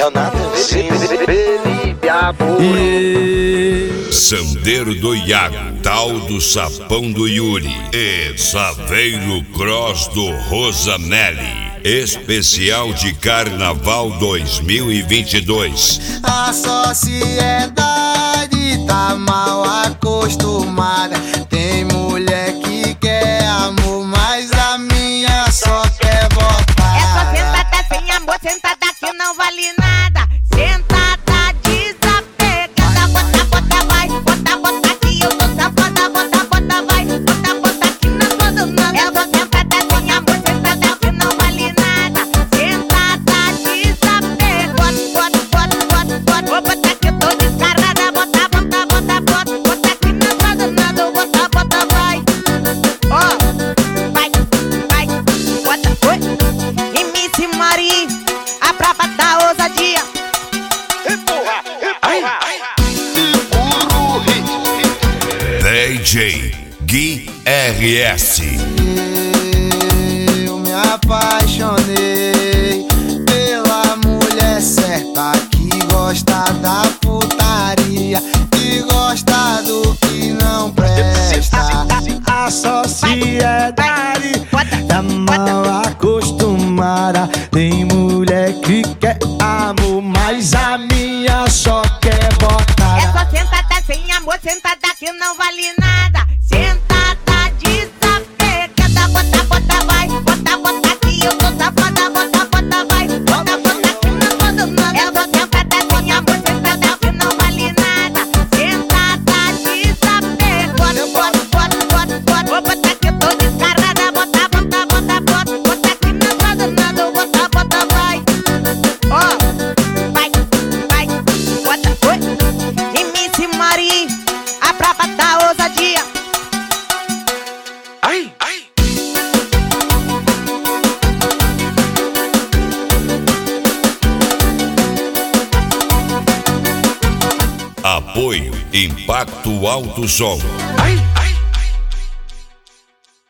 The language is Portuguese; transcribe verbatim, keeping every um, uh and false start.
É o Natanzinho, Felipe Amor. Sandeiro do Iago, tal do Sapão do Yuri e Saveiro Cross do Rosanelli. Especial de Carnaval dois mil e vinte e dois. A sociedade tá mal acostumada. Tem mulher que quer amor, mas a minha só quer botar. É só sentada sem amor, sentada que não vale nada. Sentada desapegada, bota, bota, vai. Bota, bota que eu tô safada. Bota, bota, vai. Bota, bota que não tô dando nada. É só sentada sem amor, sentada que não vale nada. Sentada desapegada, bota, bota, bota, bota. Vou botar que eu tô descarada. Bota, bota, bota, bota. Bota que não tô dando nada. Bota, bota, vai. Ó, vai, vai. Bota, foi. E Miss Mari, a braba da ousadia. Empurra, empurra. Seguro hit. D J Gui R S. Eu me apaixonei pela mulher certa, que gosta da putaria, que gosta do que não presta. A sociedade tá mal acostumada. Tem mulher que quer amor, mas a minha só quer botar. É só sentada sem amor, sentada que não vale nada. Sentada desapegada, bota, bota, vai. Bota, bota que eu tô safada. Bota, bota, vai. Bota, bota que não tô dando nada. É só sentada sem amor, sentada que não vale nada. Sentada desapegada, bota, bota, bota, bota. Vou botar que eu tô descarada. Bota, bota, bota, bota. Bota que não tô dando nada. Bota, bota, vai. Ó, vai, vai. Bota, foi. E Miss Mari, a braba da ousadia. Ai, ai. Apoio Impacto Alto Som. Ai, ai.